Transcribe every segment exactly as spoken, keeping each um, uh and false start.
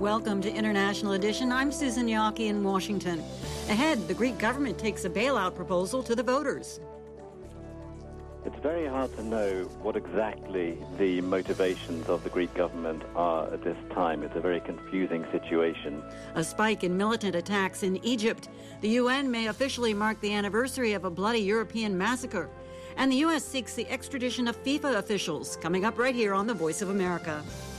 Welcome to International Edition. I'm Susan Yaki in Washington. Ahead, the Greek government takes a bailout proposal to the voters. It's very hard to know what exactly the motivations of the Greek government are at this time. It's a very confusing situation. A spike in militant attacks in Egypt. The U N may officially mark the anniversary of a bloody European massacre. And the U S seeks the extradition of FIFA officials. Coming up right here on The Voice of America.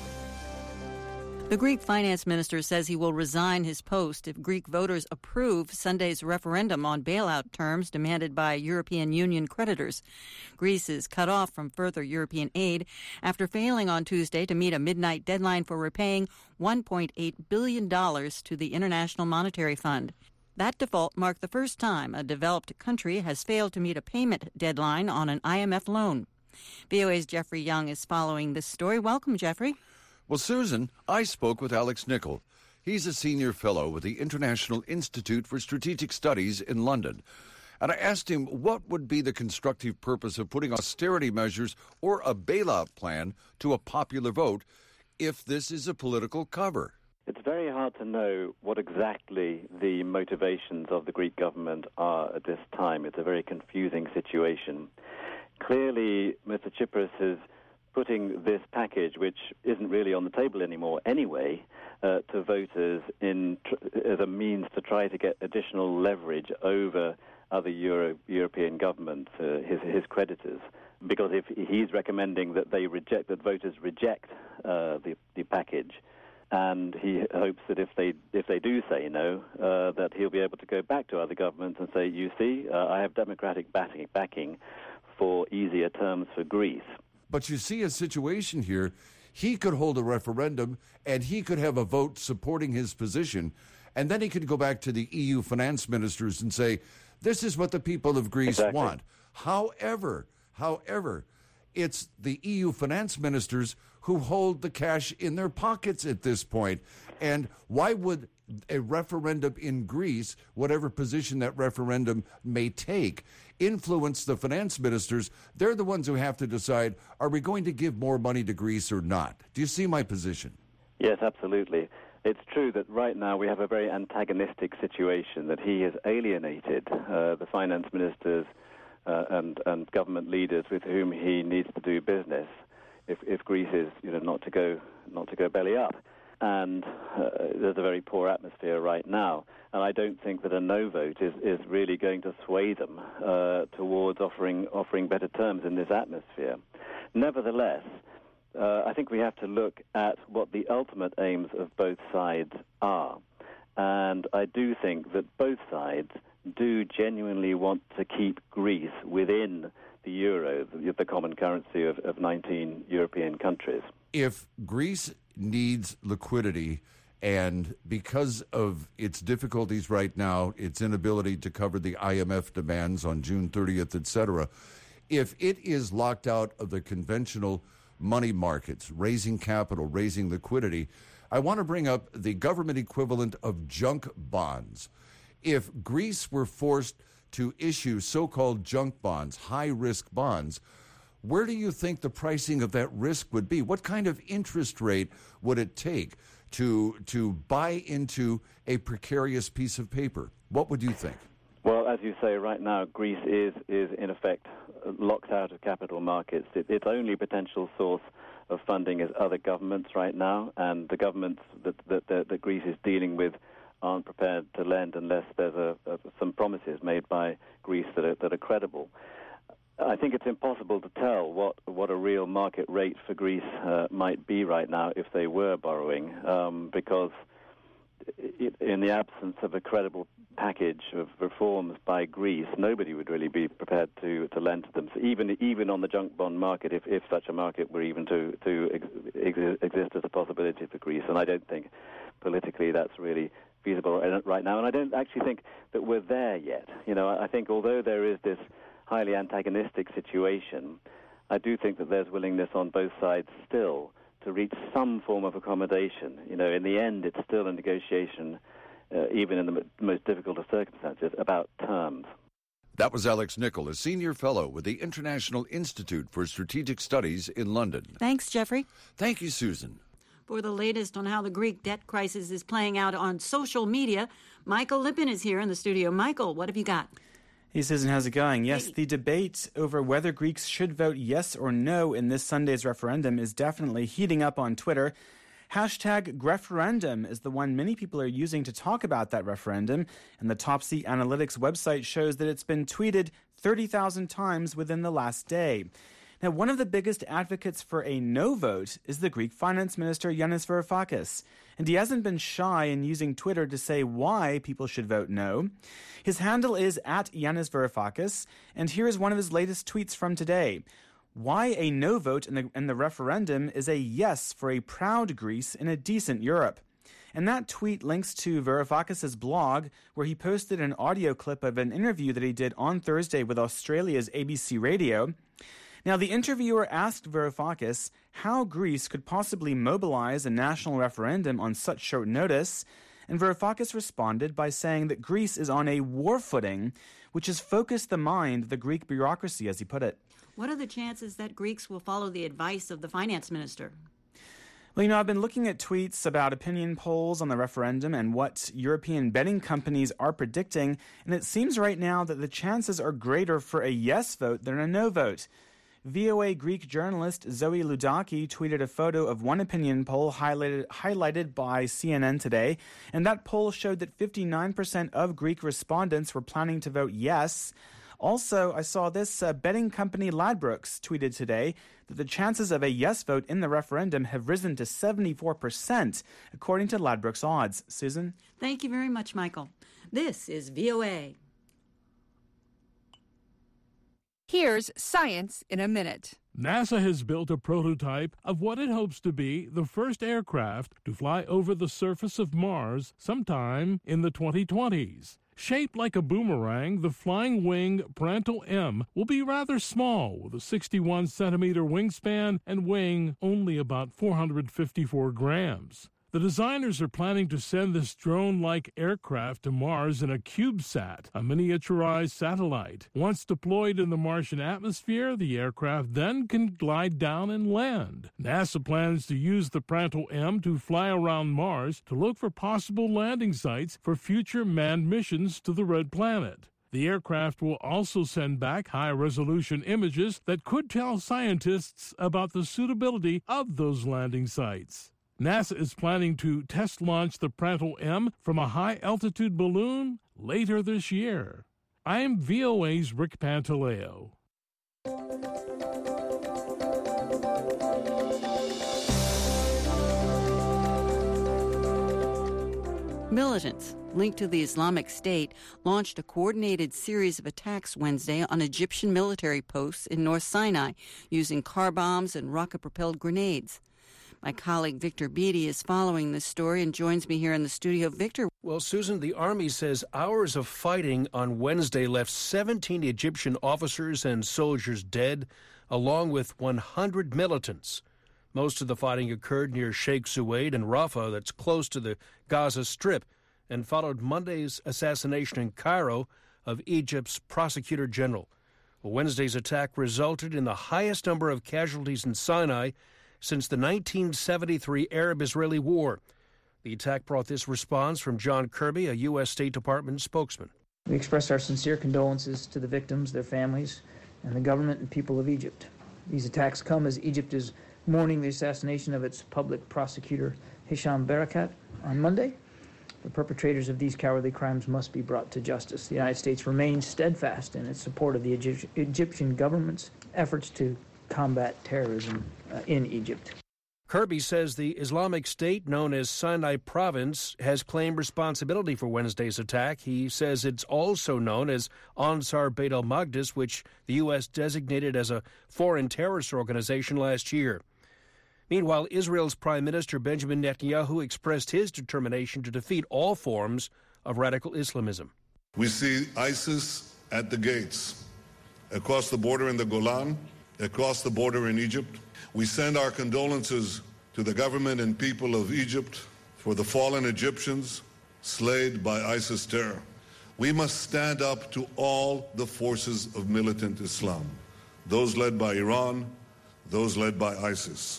The Greek finance minister says he will resign his post if Greek voters approve Sunday's referendum on bailout terms demanded by European Union creditors. Greece is cut off from further European aid after failing on Tuesday to meet a midnight deadline for repaying one point eight billion dollars to the International Monetary Fund. That default marked the first time a developed country has failed to meet a payment deadline on an I M F loan. V O A's Jeffrey Young is following this story. Welcome, Jeffrey. Well, Susan, I spoke with Alex Nichol. He's a senior fellow with the International Institute for Strategic Studies in London. And I asked him what would be the constructive purpose of putting austerity measures or a bailout plan to a popular vote if this is a political cover. It's very hard to know what exactly the motivations of the Greek government are at this time. It's a very confusing situation. Clearly, Mister Tsipras is putting this package, which isn't really on the table anymore anyway, uh, to voters in tr- as a means to try to get additional leverage over other Euro- European governments, uh, his, his creditors. Because if he's recommending that they reject, that voters reject uh, the, the package, and he hopes that if they if they do say no, uh, that he'll be able to go back to other governments and say, you see, uh, I have democratic backing, backing for easier terms for Greece. But you see a situation here, he could hold a referendum and he could have a vote supporting his position, and then he could go back to the E U finance ministers and say, this is what the people of Greece exactly. want. However, however, it's the E U finance ministers who hold the cash in their pockets at this point. And why would a referendum in Greece, whatever position that referendum may take, influence the finance ministers? They're the ones who have to decide, are we going to give more money to Greece or not? Do you see my position? Yes, absolutely. It's true that right now we have a very antagonistic situation, that he has alienated uh, the finance ministers uh, and, and government leaders with whom he needs to do business if, if Greece is, you know, not to go not to go belly up. And uh, there's a very poor atmosphere right now. And I don't think that a no vote is, is really going to sway them uh, towards offering offering better terms in this atmosphere. Nevertheless, uh, I think we have to look at what the ultimate aims of both sides are. And I do think that both sides do genuinely want to keep Greece within the euro, the, the common currency of, of nineteen European countries. If Greece needs liquidity, and because of its difficulties right now, its inability to cover the I M F demands on June thirtieth, et cetera, if it is locked out of the conventional money markets, raising capital, raising liquidity, I want to bring up the government equivalent of junk bonds. If Greece were forced to issue so-called junk bonds, high-risk bonds, where do you think the pricing of that risk would be? What kind of interest rate would it take to to buy into a precarious piece of paper? What would you think? Well, as you say, right now, Greece is, is in effect, locked out of capital markets. It, its only potential source of funding is other governments right now, and the governments that, that, that, that Greece is dealing with aren't prepared to lend unless there's a, a, some promises made by Greece that are, that are credible. I think it's impossible to tell what, what a real market rate for Greece uh, might be right now if they were borrowing, um, because it, in the absence of a credible package of reforms by Greece, nobody would really be prepared to, to lend to them. So even even on the junk bond market, if, if such a market were even to, to ex- ex- exist as a possibility for Greece, and I don't think politically that's really feasible right now. And I don't actually think that we're there yet. You know, I think although there is this highly antagonistic situation, I do think that there's willingness on both sides still to reach some form of accommodation. You know, in the end, it's still a negotiation, uh, even in the m- most difficult of circumstances, about terms. That was Alex Nichol, a senior fellow with the International Institute for Strategic Studies in London. Thanks, Jeffrey. Thank you, Susan. For the latest on how the Greek debt crisis is playing out on social media, Michael Lippin is here in the studio. Michael, what have you got? Hey, Susan, how's it going? Yes, hey. The debate over whether Greeks should vote yes or no in this Sunday's referendum is definitely heating up on Twitter. Hashtag Greferendum is the one many people are using to talk about that referendum, and the Topsy Analytics website shows that it's been tweeted thirty thousand times within the last day. Now, one of the biggest advocates for a no vote is the Greek finance minister Yanis Varoufakis, and he hasn't been shy in using Twitter to say why people should vote no. His handle is at Yanis Varoufakis, and here is one of his latest tweets from today. Why a no vote in the, in the referendum is a yes for a proud Greece in a decent Europe. And that tweet links to Varoufakis' blog, where he posted an audio clip of an interview that he did on Thursday with Australia's A B C Radio. Now, the interviewer asked Varoufakis how Greece could possibly mobilize a national referendum on such short notice, and Varoufakis responded by saying that Greece is on a war footing, which has focused the mind of the Greek bureaucracy, as he put it. What are the chances that Greeks will follow the advice of the finance minister? Well, you know, I've been looking at tweets about opinion polls on the referendum and what European betting companies are predicting, and it seems right now that the chances are greater for a yes vote than a no vote. V O A Greek journalist Zoe Ludaki tweeted a photo of one opinion poll highlighted, highlighted by C N N today, and that poll showed that fifty-nine percent of Greek respondents were planning to vote yes. Also, I saw this uh, betting company Ladbrokes tweeted today that the chances of a yes vote in the referendum have risen to seventy-four percent, according to Ladbrokes odds. Susan? Thank you very much, Michael. This is V O A. Here's Science in a Minute. NASA has built a prototype of what it hopes to be the first aircraft to fly over the surface of Mars sometime in the twenty twenties. Shaped like a boomerang, the Flying Wing Prantle M will be rather small, with a sixty-one centimeter wingspan and weighing only about four hundred fifty-four grams. The designers are planning to send this drone-like aircraft to Mars in a CubeSat, a miniaturized satellite. Once deployed in the Martian atmosphere, the aircraft then can glide down and land. NASA plans to use the Prantle M to fly around Mars to look for possible landing sites for future manned missions to the Red Planet. The aircraft will also send back high-resolution images that could tell scientists about the suitability of those landing sites. NASA is planning to test launch the Prantle M from a high-altitude balloon later this year. I'm V O A's Rick Pantaleo. Militants linked to the Islamic State launched a coordinated series of attacks Wednesday on Egyptian military posts in North Sinai using car bombs and rocket-propelled grenades. My colleague Victor Beatty is following this story and joins me here in the studio. Victor. Well, Susan, the Army says hours of fighting on Wednesday left seventeen Egyptian officers and soldiers dead, along with one hundred militants. Most of the fighting occurred near Sheikh Zuweid and Rafah, that's close to the Gaza Strip, and followed Monday's assassination in Cairo of Egypt's prosecutor general. Well, Wednesday's attack resulted in the highest number of casualties in Sinai since the nineteen seventy-three Arab-Israeli War. The attack brought this response from John Kirby, a U S State Department spokesman. We express our sincere condolences to the victims, their families, and the government and people of Egypt. These attacks come as Egypt is mourning the assassination of its public prosecutor, Hisham Barakat, on Monday. The perpetrators of these cowardly crimes must be brought to justice. The United States remains steadfast in its support of the Egypt- Egyptian government's efforts to combat terrorism uh, in Egypt. Kirby says the Islamic State, known as Sinai Province, has claimed responsibility for Wednesday's attack. He says it's also known as Ansar Beit al-Maqdis, which the U S designated as a foreign terrorist organization last year. Meanwhile, Israel's Prime Minister Benjamin Netanyahu expressed his determination to defeat all forms of radical Islamism. We see ISIS at the gates, across the border in the Golan, across the border in Egypt. We send our condolences to the government and people of Egypt for the fallen Egyptians slayed by ISIS terror. We must stand up to all the forces of militant Islam, those led by Iran, those led by ISIS.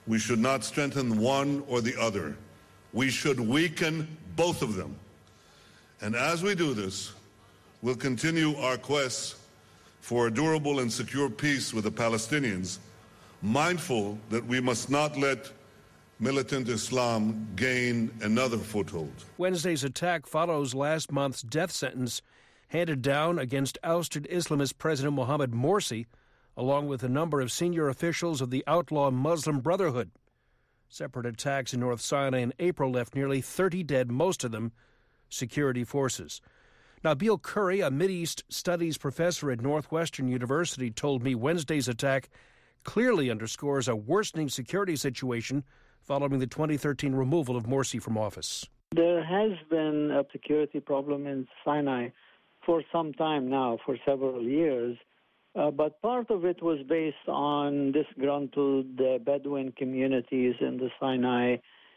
We should not strengthen one or the other. We should weaken both of them. And as we do this, we'll continue our quest for a durable and secure peace with the Palestinians, mindful that we must not let militant Islam gain another foothold. Wednesday's attack follows last month's death sentence handed down against ousted Islamist President Mohamed Morsi, along with a number of senior officials of the outlaw Muslim Brotherhood. Separate attacks in North Sinai in April left nearly thirty dead, most of them security forces. Now, Beal Curry, a Mideast Studies professor at Northwestern University, told me Wednesday's attack clearly underscores a worsening security situation following the twenty thirteen removal of Morsi from office. There has been a security problem in Sinai for some time now, for several years, uh, but part of it was based on disgruntled uh, Bedouin communities in the Sinai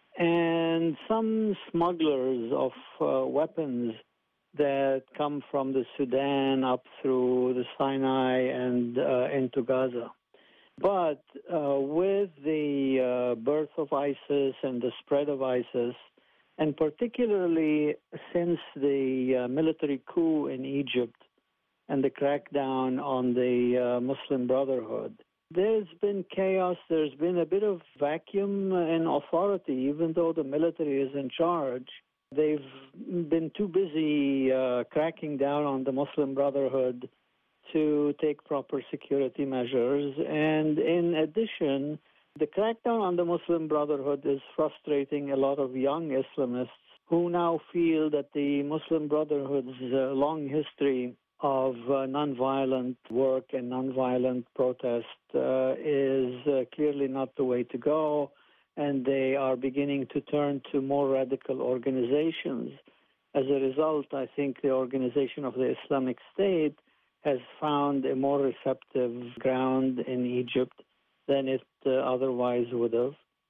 and some smugglers of uh, weapons that come from the Sudan up through the Sinai and uh, into Gaza. But uh, with the uh, birth of ISIS and the spread of ISIS, and particularly since the uh, military coup in Egypt and the crackdown on the uh, Muslim Brotherhood, there's been chaos, there's been a bit of vacuum in authority, even though the military is in charge. They've been too busy uh, cracking down on the Muslim Brotherhood to take proper security measures. And in addition, the crackdown on the Muslim Brotherhood is frustrating a lot of young Islamists who now feel that the Muslim Brotherhood's uh, long history of uh, nonviolent work and nonviolent protest uh, is uh, clearly not the way to go, and they are beginning to turn to more radical organizations. As a result, I think the organization of the Islamic State has found a more receptive ground in Egypt than it uh, otherwise would have.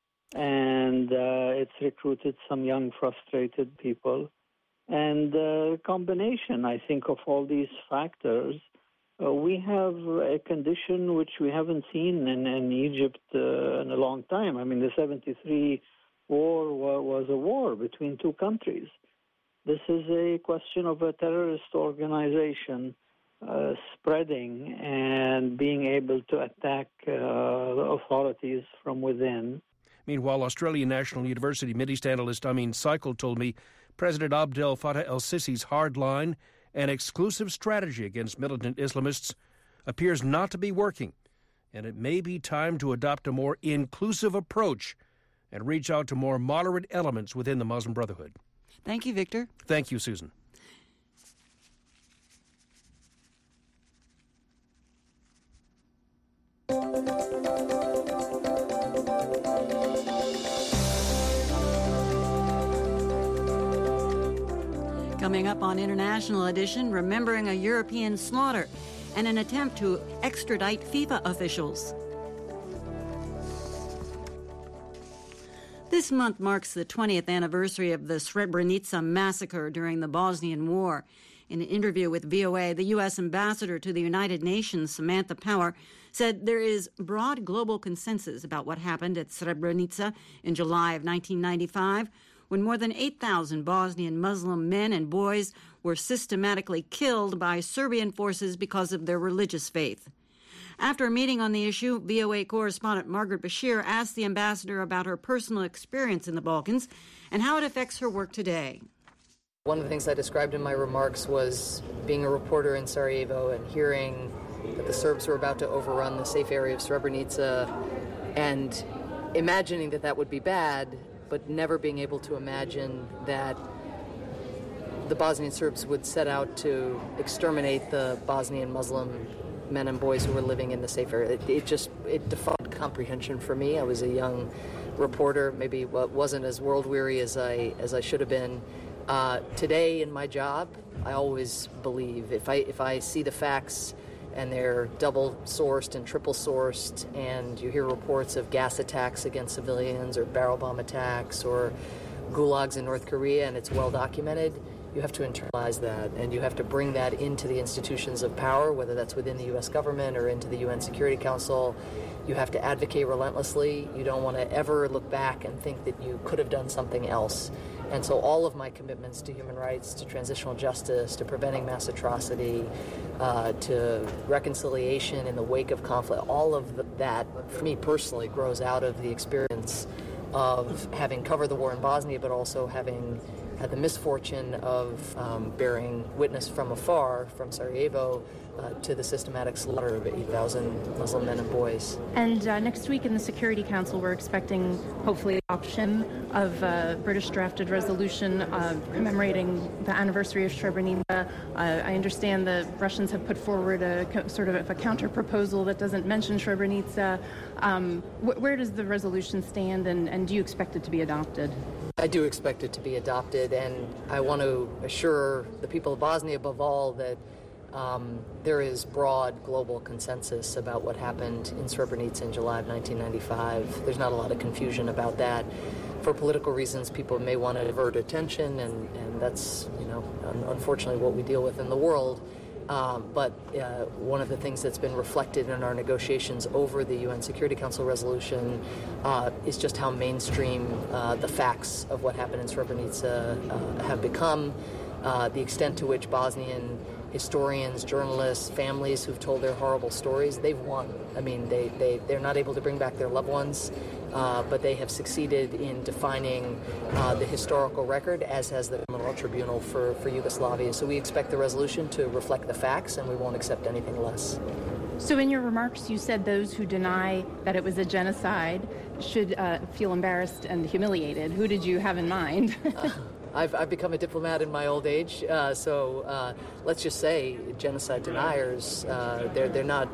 And uh, it's recruited some young, frustrated people. And a uh, combination, I think, of all these factors, uh, we have a condition which we haven't seen in, in Egypt uh, in a long time. I mean, the seventy-three war wa- was a war between two countries. This is a question of a terrorist organization Uh, spreading and being able to attack uh, the authorities from within. Meanwhile, Australian National University Mideast analyst Amin Saikal told me President Abdel Fattah el-Sisi's hard line and exclusive strategy against militant Islamists appears not to be working, and it may be time to adopt a more inclusive approach and reach out to more moderate elements within the Muslim Brotherhood. Thank you, Victor. Thank you, Susan. Coming up on International Edition, remembering a European slaughter and an attempt to extradite FIFA officials. This month marks the twentieth anniversary of the Srebrenica massacre during the Bosnian War. In an interview with V O A, the U S ambassador to the United Nations, Samantha Power, said there is broad global consensus about what happened at Srebrenica in July of nineteen ninety-five, when more than eight thousand Bosnian Muslim men and boys were systematically killed by Serbian forces because of their religious faith. After a meeting on the issue, V O A correspondent Margaret Bashir asked the ambassador about her personal experience in the Balkans and how it affects her work today. One of the things I described in my remarks was being a reporter in Sarajevo and hearing that the Serbs were about to overrun the safe area of Srebrenica and imagining that that would be bad, but never being able to imagine that the Bosnian Serbs would set out to exterminate the Bosnian Muslim men and boys who were living in the safe area. It, it just, it defied comprehension for me. I was a young reporter, maybe wasn't as world-weary as I, as I should have been. Uh, today in my job, I always believe if I if I see the facts and they're double-sourced and triple-sourced and you hear reports of gas attacks against civilians or barrel bomb attacks or gulags in North Korea and it's well-documented, You have to internalize that, and you have to bring that into the institutions of power, whether that's within the U S government or into the U N Security Council. You have to advocate relentlessly. You don't want to ever look back and think that you could have done something else. And so all of my commitments to human rights, to transitional justice, to preventing mass atrocity, uh, to reconciliation in the wake of conflict, all of that, for me personally, grows out of the experience of having covered the war in Bosnia, but also having had the misfortune of um, bearing witness from afar, from Sarajevo, uh, to the systematic slaughter of eight thousand Muslim men and boys. And uh, next week in the Security Council, we're expecting, hopefully, adoption of a British drafted resolution uh, commemorating the anniversary of Srebrenica. Uh, I understand the Russians have put forward a co- sort of a counter-proposal that doesn't mention Srebrenica. Um, wh- where does the resolution stand, and, and do you expect it to be adopted? I do expect it to be adopted, and I want to assure the people of Bosnia, above all, that um, there is broad global consensus about what happened in Srebrenica in July of nineteen ninety-five. There's not a lot of confusion about that. For political reasons, people may want to divert attention, and, and that's, you know, un- unfortunately what we deal with in the world. Um, but uh, one of the things that's been reflected in our negotiations over the U N Security Council resolution uh, is just how mainstream uh, the facts of what happened in Srebrenica uh, have become, uh, the extent to which Bosnian historians, journalists, families who've told their horrible stories, they've won. I mean, they, they, they're not able to bring back their loved ones, uh, but they have succeeded in defining uh, the historical record, as has the Criminal Tribunal for, for Yugoslavia. So we expect the resolution to reflect the facts, and we won't accept anything less. So in your remarks, you said those who deny that it was a genocide should uh, feel embarrassed and humiliated. Who did you have in mind? uh, I've, I've become a diplomat in my old age, uh, so uh, let's just say genocide deniers, uh, they're, they're not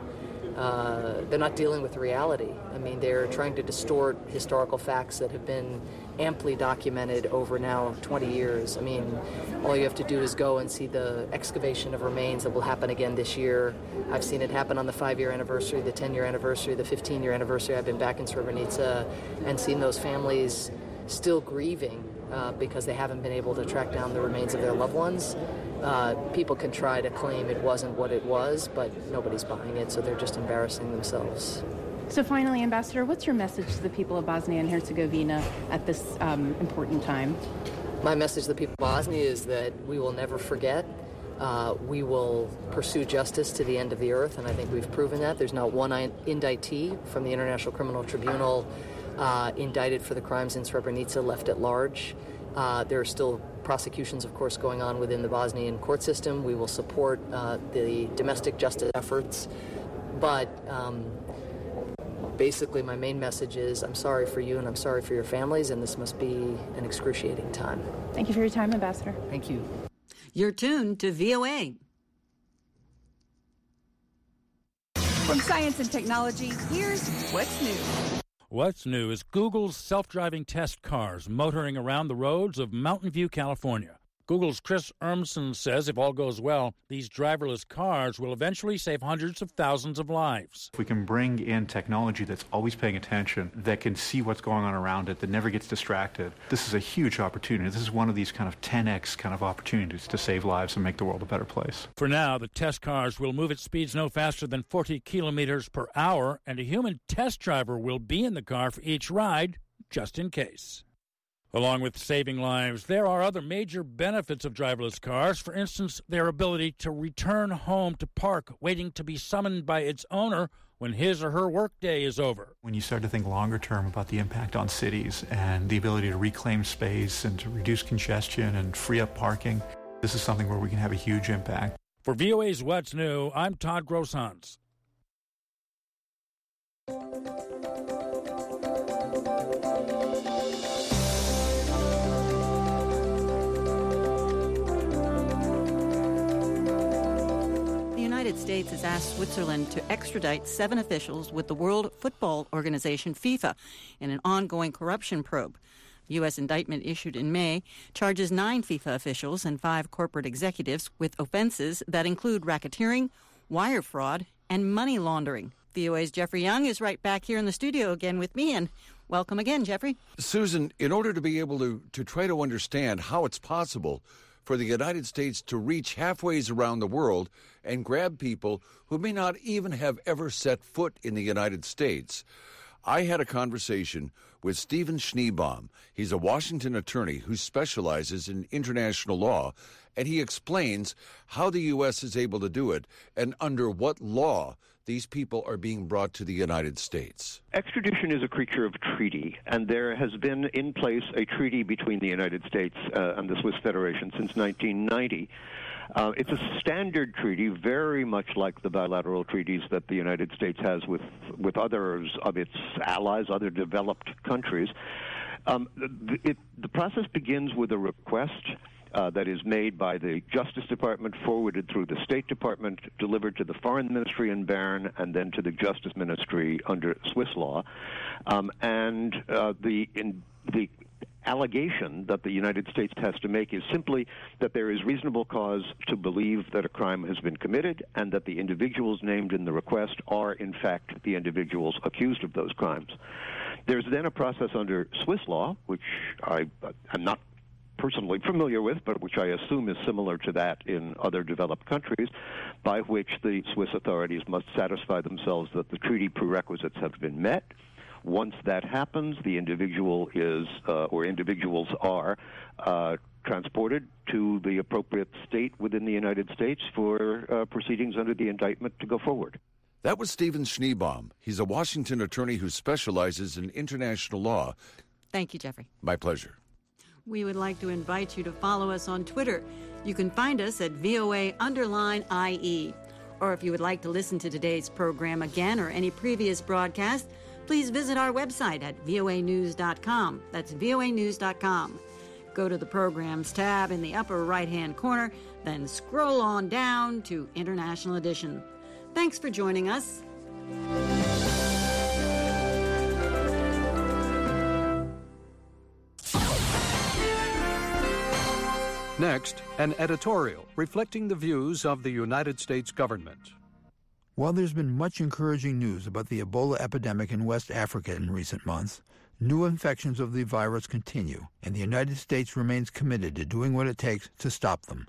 uh, they're not dealing with reality. I mean, they're trying to distort historical facts that have been amply documented over now twenty years. I mean, all you have to do is go and see the excavation of remains that will happen again this year. I've seen it happen on the five-year anniversary, the ten-year anniversary, the fifteen-year anniversary. I've been back in Srebrenica and seen those families still grieving uh, because they haven't been able to track down the remains of their loved ones. Uh, people can try to claim it wasn't what it was, but nobody's buying it, so they're just embarrassing themselves. So finally, Ambassador, what's your message to the people of Bosnia and Herzegovina at this um, important time? My message to the people of Bosnia is that we will never forget. Uh, we will pursue justice to the end of the earth, and I think we've proven that. There's not one indictee from the International Criminal Tribunal uh, indicted for the crimes in Srebrenica left at large. Uh, there are still prosecutions, of course, going on within the Bosnian court system. We will support uh, the domestic justice efforts, but um, basically my main message is I'm sorry for you and I'm sorry for your families, and this must be an excruciating time. Thank you for your time, Ambassador. Thank you. You're tuned to V O A. From Science and Technology, here's What's New. What's new is Google's self-driving test cars motoring around the roads of Mountain View, California. Google's Chris Urmson says if all goes well, these driverless cars will eventually save hundreds of thousands of lives. If we can bring in technology that's always paying attention, that can see what's going on around it, that never gets distracted, this is a huge opportunity. This is one of these kind of ten X kind of opportunities to save lives and make the world a better place. For now, the test cars will move at speeds no faster than forty kilometers per hour, and a human test driver will be in the car for each ride, just in case. Along with saving lives, there are other major benefits of driverless cars. For instance, their ability to return home to park, waiting to be summoned by its owner when his or her workday is over. When you start to think longer term about the impact on cities and the ability to reclaim space and to reduce congestion and free up parking, this is something where we can have a huge impact. For V O A's What's New, I'm Todd Grosshans. The United States has asked Switzerland to extradite seven officials with the World Football Organization, FIFA, in an ongoing corruption probe. The U S indictment issued in May charges nine FIFA officials and five corporate executives with offenses that include racketeering, wire fraud, and money laundering. V O A's Jeffrey Young is right back here in the studio again with me, and welcome again, Jeffrey. Susan, in order to be able to, to try to understand how it's possible for the United States to reach halfways around the world and grab people who may not even have ever set foot in the United States. I had a conversation with Steven Schneebaum. He's a Washington attorney who specializes in international law, and he explains how the U S is able to do it and under what law these people are being brought to the United States. Extradition is a creature of treaty, and there has been in place a treaty between the United States uh, and the Swiss Federation since nineteen ninety. Uh, it's a standard treaty, very much like the bilateral treaties that the United States has with, with others of its allies, other developed countries. Um, the, it, the process begins with a request Uh, that is made by the Justice Department, forwarded through the State Department, delivered to the Foreign Ministry in Bern, and then to the Justice Ministry under Swiss law. Um, and uh, the in, the allegation that the United States has to make is simply that there is reasonable cause to believe that a crime has been committed and that the individuals named in the request are, in fact, the individuals accused of those crimes. There's then a process under Swiss law, which I am not personally familiar with, but which I assume is similar to that in other developed countries, by which the Swiss authorities must satisfy themselves that the treaty prerequisites have been met. Once that happens, the individual is, uh, or individuals are, uh, transported to the appropriate state within the United States for uh, proceedings under the indictment to go forward. That was Steven Schneebaum. He's a Washington attorney who specializes in international law. Thank you, Jeffrey. My pleasure. We would like to invite you to follow us on Twitter. You can find us at V O A underline I E. Or if you would like to listen to today's program again or any previous broadcast, please visit our website at V O A news dot com. That's V O A news dot com. Go to the Programs tab in the upper right-hand corner, then scroll on down to International Edition. Thanks for joining us. Next, an editorial reflecting the views of the United States government. While there's been much encouraging news about the Ebola epidemic in West Africa in recent months, new infections of the virus continue, and the United States remains committed to doing what it takes to stop them.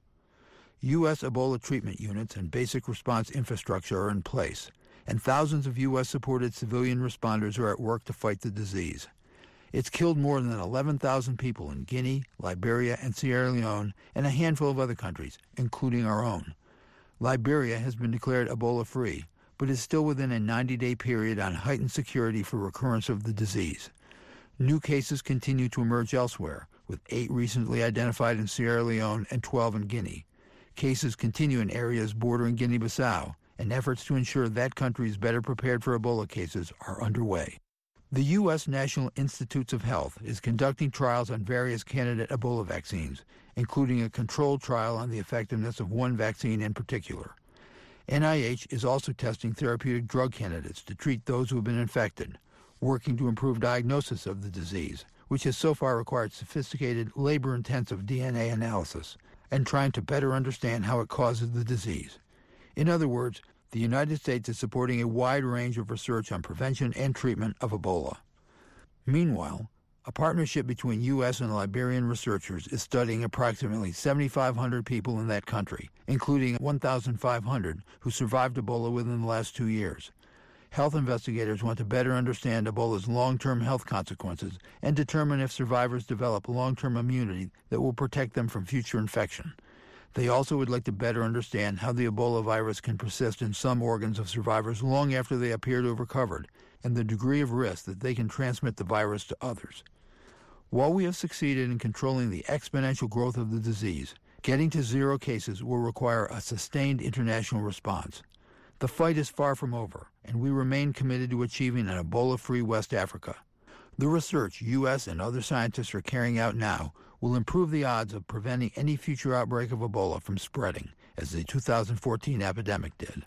U S Ebola treatment units and basic response infrastructure are in place, and thousands of U S-supported civilian responders are at work to fight the disease. It's killed more than eleven thousand people in Guinea, Liberia, and Sierra Leone, and a handful of other countries, including our own. Liberia has been declared Ebola-free, but is still within a ninety-day period on heightened security for recurrence of the disease. New cases continue to emerge elsewhere, with eight recently identified in Sierra Leone and twelve in Guinea. Cases continue in areas bordering Guinea-Bissau, and efforts to ensure that country is better prepared for Ebola cases are underway. The U S National Institutes of Health is conducting trials on various candidate Ebola vaccines, including a controlled trial on the effectiveness of one vaccine in particular. N I H is also testing therapeutic drug candidates to treat those who have been infected, working to improve diagnosis of the disease, which has so far required sophisticated, labor-intensive D N A analysis, and trying to better understand how it causes the disease. In other words, the United States is supporting a wide range of research on prevention and treatment of Ebola. Meanwhile, a partnership between U S and Liberian researchers is studying approximately seventy-five hundred people in that country, including one thousand five hundred who survived Ebola within the last two years. Health investigators want to better understand Ebola's long-term health consequences and determine if survivors develop long-term immunity that will protect them from future infection. They also would like to better understand how the Ebola virus can persist in some organs of survivors long after they appear to have recovered, and the degree of risk that they can transmit the virus to others. While we have succeeded in controlling the exponential growth of the disease, getting to zero cases will require a sustained international response. The fight is far from over, and we remain committed to achieving an Ebola-free West Africa. The research U S and other scientists are carrying out now will improve the odds of preventing any future outbreak of Ebola from spreading, as the two thousand fourteen epidemic did.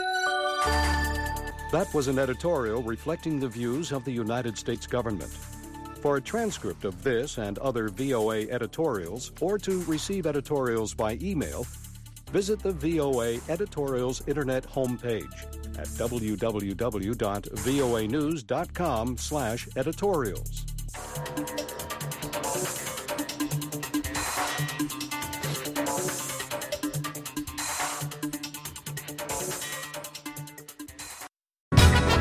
That was an editorial reflecting the views of the United States government. For a transcript of this and other V O A editorials, or to receive editorials by email, visit the V O A Editorials Internet homepage at w w w dot v o a news dot com slash editorials.